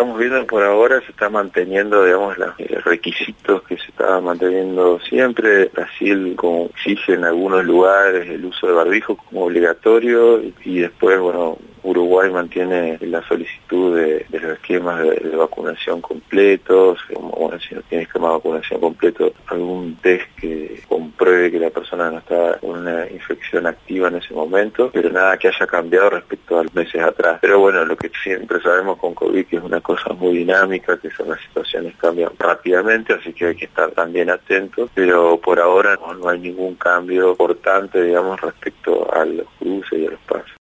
estamos viendo por ahora se está manteniendo, digamos, los requisitos que se estaban manteniendo siempre. Brasil como exige en algunos lugares el uso de barbijo como obligatorio y después, bueno, Uruguay mantiene la solicitud de los esquemas de vacunación completos, como, bueno, si no tiene esquema de vacunación completo, algún test que compruebe que la persona no está con una infección activa en ese momento, pero nada que haya cambiado respecto a meses atrás. Pero bueno, lo que siempre sabemos con COVID que es una cosa muy dinámica, que son las situaciones cambian rápidamente, así que hay que estar también atentos, pero por ahora no hay ningún cambio importante, digamos, respecto a los cruces y a los pasos.